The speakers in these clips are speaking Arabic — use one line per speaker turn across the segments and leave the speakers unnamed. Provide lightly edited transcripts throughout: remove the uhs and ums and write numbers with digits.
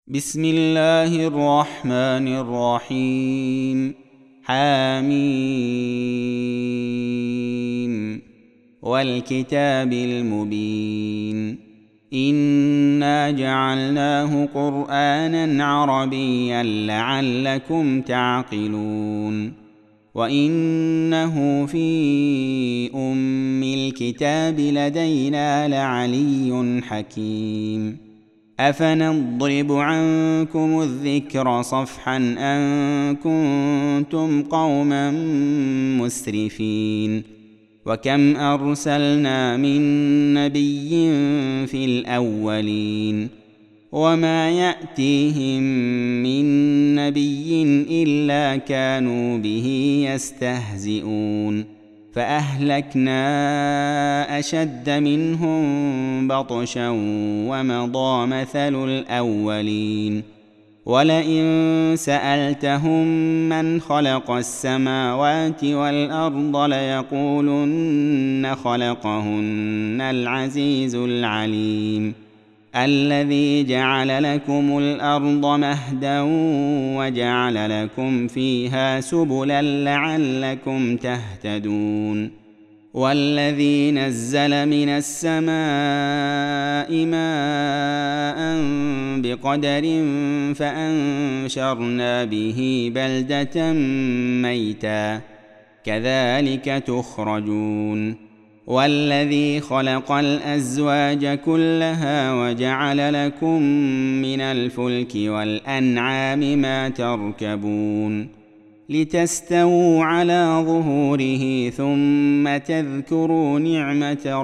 بسم الله الرحمن الرحيم. حميم والكتاب المبين. إنا جعلناه قرآنا عربيا لعلكم تعقلون. وإنه في أم الكتاب لدينا لعلي حكيم. أفنضرب عنكم الذكر صفحا أن كنتم قوما مسرفين. وكم أرسلنا من نبي في الأولين وما يأتيهم من نبي إلا كانوا به يستهزئون. فأهلكنا أشد منهم بطشا ومضى مثل الأولين. ولئن سألتهم من خلق السماوات والأرض ليقولن خلقهن العزيز العليم. الذي جعل لكم الأرض مهدا وجعل لكم فيها سبلا لعلكم تهتدون. والذي نزل من السماء ماء بقدر فأنشرنا به بلدة ميتا كذلك تخرجون. والذي خلق الأزواج كلها وجعل لكم من الفلك والأنعام ما تركبون لتستووا على ظهوره ثم تذكروا نعمة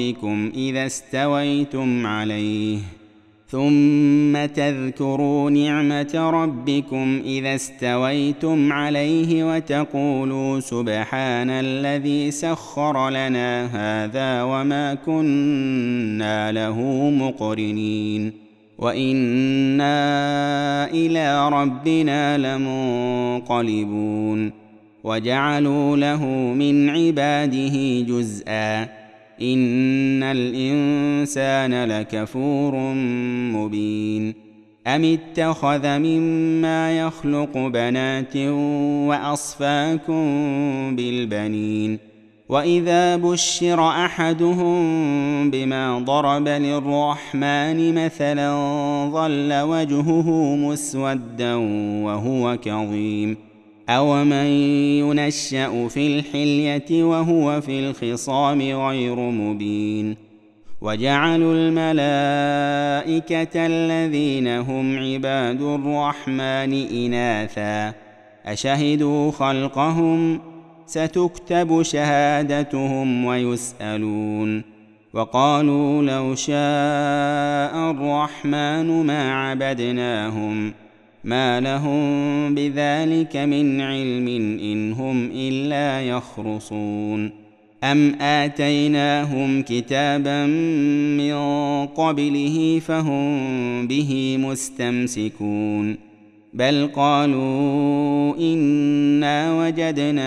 ربكم إذا استويتم عليه وتقولوا سبحان الذي سخر لنا هذا وما كنا له مقرنين وإنا إلى ربنا لمنقلبون. وجعلوا له من عباده جزءا إن الإنسان لكفور مبين. أم اتخذ مما يخلق بنات وأصفاكم بالبنين. وإذا بشر أحدهم بما ضرب للرحمن مثلا ظل وجهه مسودا وهو كظيم. أومن ينشأ في الحلية وهو في الخصام غير مبين. وجعلوا الملائكة الذين هم عباد الرحمن إناثا أشهدوا خلقهم ستكتب شهادتهم ويسألون. وقالوا لو شاء الرحمن ما عبدناهم ما لهم بذلك من علم إن هم إلا يخرصون. أم آتيناهم كتابا من قبله فهم به مستمسكون. بل قالوا إنا وجدنا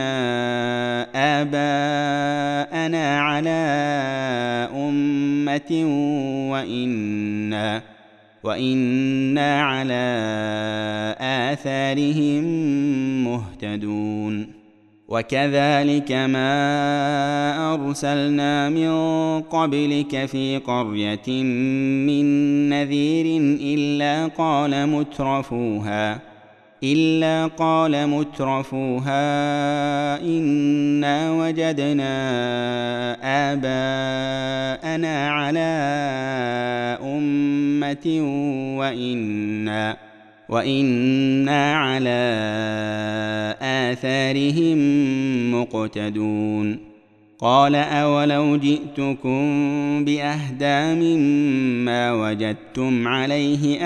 آباءنا على أمة وإنا على آثارهم مهتدون. وكذلك ما أرسلنا من قبلك في قرية من نذير إلا قال مترفوها إنا وجدنا آباءنا على أمة وإنا على آثارهم مقتدون. قال أولو جئتكم بأهدى مما وجدتم عليه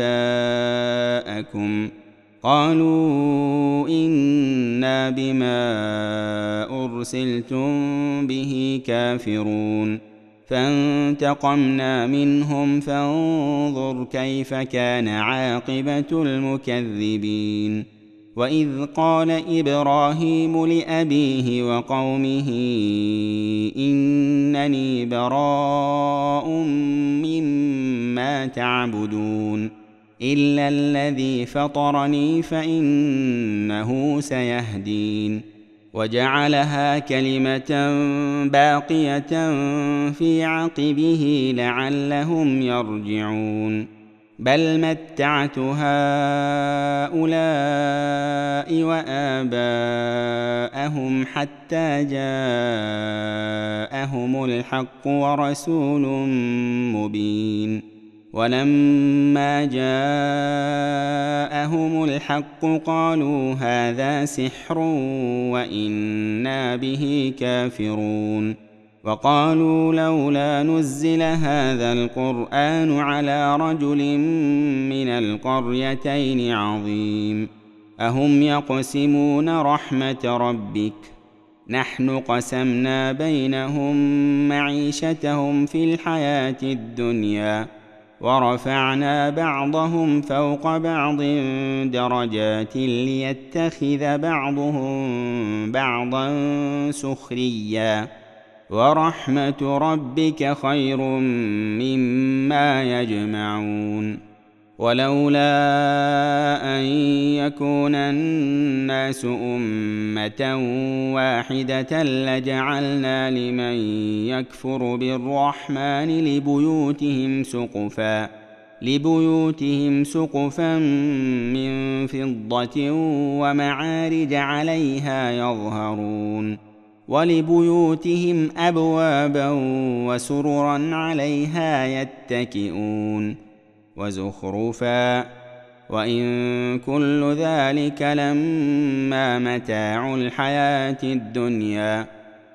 آباءكم قالوا إنا بما أرسلتم به كافرون. فانتقمنا منهم فانظر كيف كان عاقبة المكذبين. وإذ قال إبراهيم لأبيه وقومه إنني براء مما تعبدون إلا الذي فطرني فإنه سيهدين وجعلها كلمة باقية في عقبه لعلهم يرجعون بل متعت هؤلاء وآباءهم حتى جاءهم الحق ورسول مبين ولما جاءهم الحق قالوا هذا سحر وإنا به كافرون وقالوا لولا نزل هذا القرآن على رجل من القريتين عظيم أهم يقسمون رحمة ربك نحن قسمنا بينهم معيشتهم في الحياة الدنيا ورفعنا بعضهم فوق بعض درجات ليتخذ بعضهم بعضا سخريا ورحمة ربك خير مما يجمعون ولولا أن يكون الناس أمة واحدة لجعلنا لمن يكفر بالرحمن لبيوتهم سقفا من فضة ومعارج عليها يظهرون ولبيوتهم أبوابا وسررا عليها يتكئون وزخرفا وإن كل ذلك لما متاع الحياة الدنيا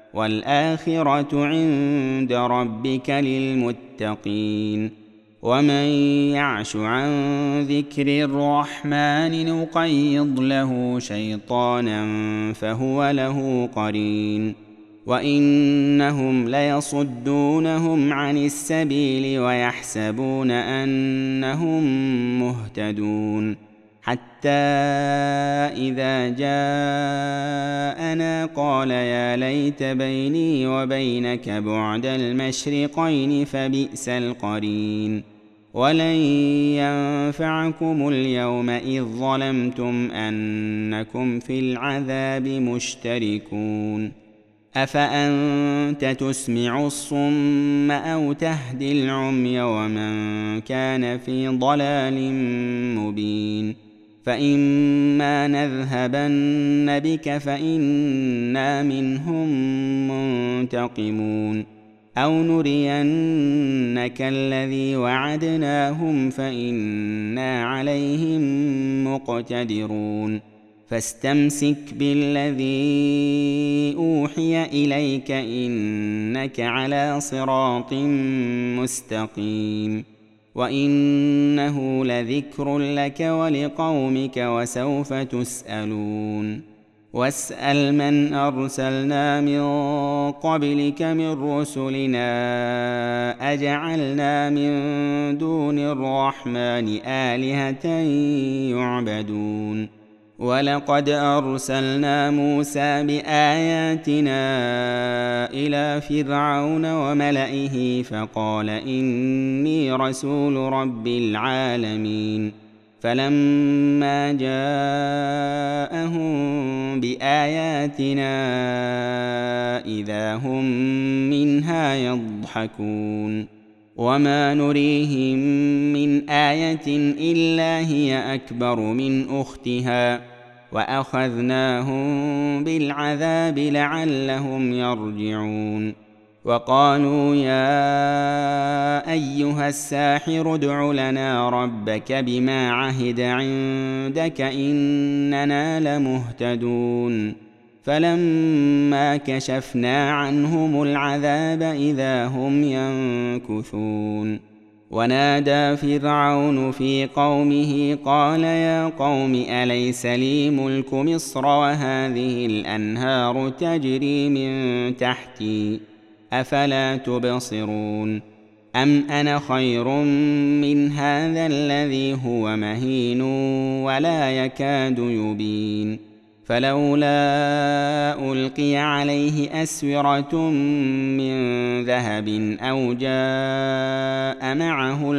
والآخرة عند ربك للمتقين ومن يعش عن ذكر الرحمن نقيض له شيطانا فهو له قرين وإنهم ليصدونهم عن السبيل ويحسبون أنهم مهتدون حتى إذا جاءنا قال يا ليت بيني وبينك بعد المشرقين فبئس القرين ولن ينفعكم اليوم إذ ظلمتم أنكم في العذاب مشتركون أفأنت تسمع الصم أو تهدي العمي ومن كان في ضلال مبين فإما نذهبن بك فإنا منهم منتقمون أو نرينك الذي وعدناهم فإنا عليهم مقتدرون فاستمسك بالذي أوحي إليك إنك على صراط مستقيم وإنه لذكر لك ولقومك وسوف تسألون واسأل من أرسلنا من قبلك من رسلنا أجعلنا من دون الرحمن آلهة يعبدون ولقد أرسلنا موسى بآياتنا إلى فرعون وملئه فقال إني رسول رب العالمين فلما جاءهم بآياتنا إذا هم منها يضحكون وما نريهم من آية إلا هي أكبر من أختها وأخذناهم بالعذاب لعلهم يرجعون وقالوا يا أيها الساحر ادع لنا ربك بما عهد عندك إننا لمهتدون فلما كشفنا عنهم العذاب إذا هم ينكثون ونادى فرعون في قومه قال يا قوم أليس لي ملك مصر وهذه الأنهار تجري من تحتي أفلا تبصرون أم أنا خير من هذا الذي هو مهين ولا يكاد يبين فلولا ألقي عليه أسورة من ذهب أو جاء معه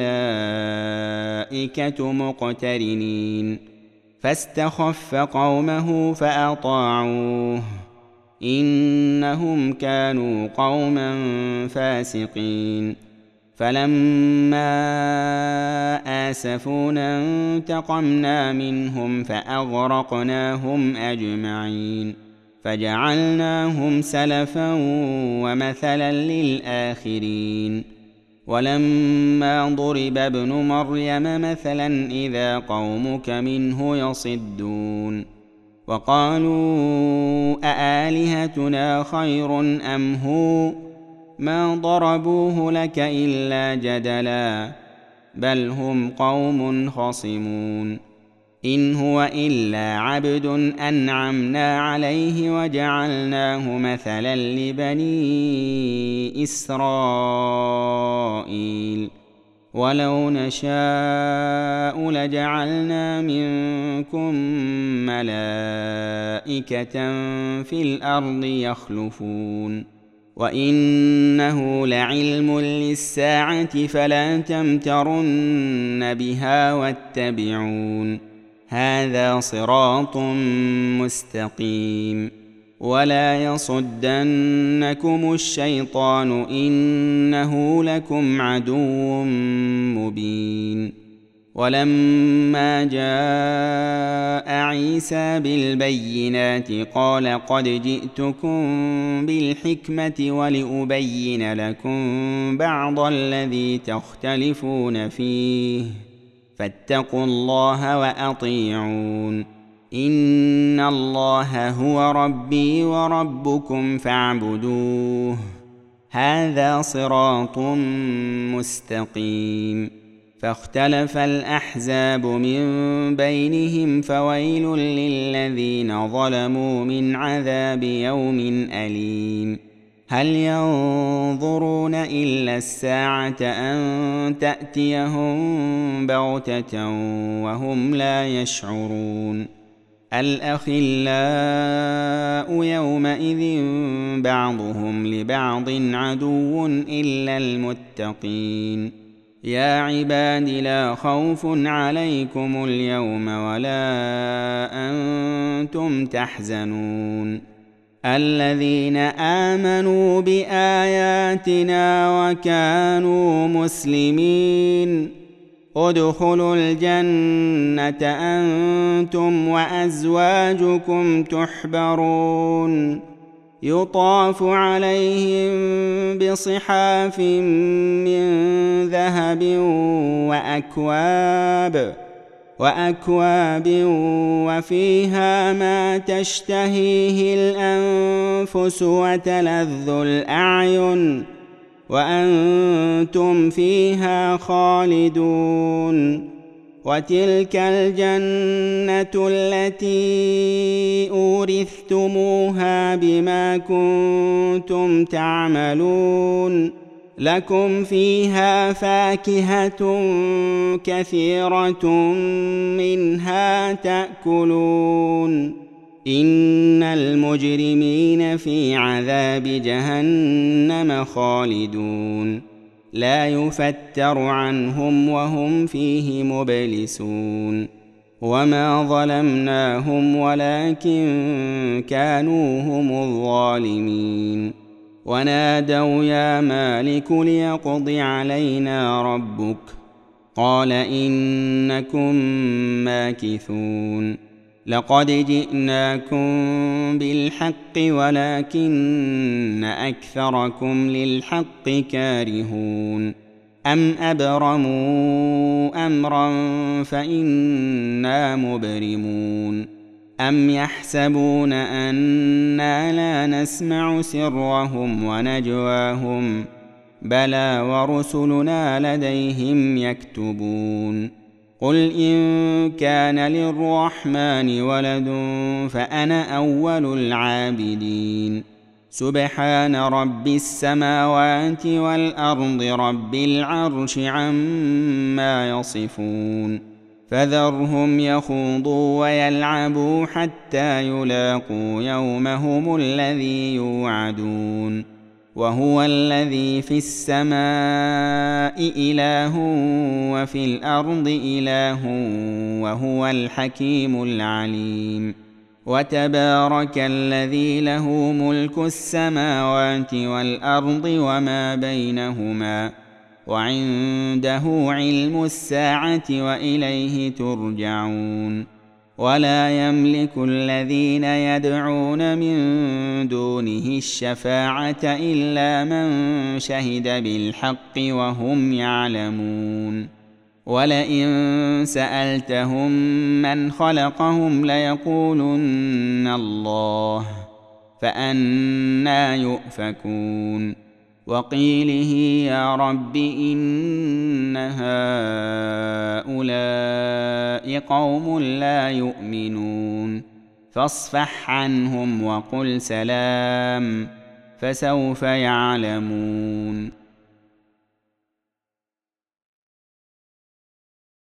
الملائكة مقترنين فاستخف قومه فأطاعوه إنهم كانوا قوما فاسقين فلما آسفونا انتقمنا منهم فأغرقناهم أجمعين فجعلناهم سلفا ومثلا للآخرين ولما ضرب ابن مريم مثلا إذا قومك منه يصدون وقالوا أآلهتنا خير أم هو ما ضربوه لك إلا جدلا بل هم قوم خصمون إن هو إلا عبد أنعمنا عليه وجعلناه مثلا لبني إسرائيل ولو نشاء لجعلنا منكم ملائكة في الأرض يخلفون وإنه لعلم للساعة فلا تمترن بها واتبعون هذا صراط مستقيم ولا يصدنكم الشيطان إنه لكم عدو مبين ولما جاء عيسى بالبينات قال قد جئتكم بالحكمة ولأبين لكم بعض الذي تختلفون فيه فاتقوا الله وأطيعون إن الله هو ربي وربكم فاعبدوه هذا صراط مستقيم فاختلف الأحزاب من بينهم فويل للذين ظلموا من عذاب يوم أليم هل ينظرون إلا الساعة أن تأتيهم بغتة وهم لا يشعرون الأخلاء يومئذ بعضهم لبعض عدو إلا المتقين يا عباد لا خوف عليكم اليوم ولا أنتم تحزنون الذين آمنوا بآياتنا وكانوا مسلمين ادخلوا الجنة أنتم وأزواجكم تحبرون يطاف عليهم بصحاف من ذهب وأكواب وفيها ما تشتهيه الأنفس وتلذ الأعين وأنتم فيها خالدون وتلك الجنة التي أورثتموها بما كنتم تعملون لكم فيها فاكهة كثيرة منها تأكلون إن المجرمين في عذاب جهنم خالدون لا يفتر عنهم وهم فيه مبلسون وما ظلمناهم ولكن كانوا هم الظالمين ونادوا يا مالك ليقض علينا ربك قال إنكم ماكثون لقد جئناكم بالحق ولكن أكثركم للحق كارهون أم أبرموا أمرا فإنا مبرمون أم يحسبون أنا لا نسمع سرهم ونجواهم بلى ورسلنا لديهم يكتبون قل إن كان للرحمن ولد فأنا أول العابدين سبحان رب السماوات والأرض رب العرش عما يصفون فذرهم يخوضوا ويلعبوا حتى يلاقوا يومهم الذي يوعدون وهو الذي في السماء إله وفي الأرض إله وهو الحكيم العليم وتبارك الذي له ملك السماوات والأرض وما بينهما وعنده علم الساعة وإليه ترجعون ولا يملك الذين يدعون من دونه الشفاعة إلا من شهد بالحق وهم يعلمون ولئن سألتهم من خلقهم ليقولن الله فأنى يؤفكون وقيله يا رب إن هؤلاء قوم لا يؤمنون فاصفح عنهم وقل سلام فسوف يعلمون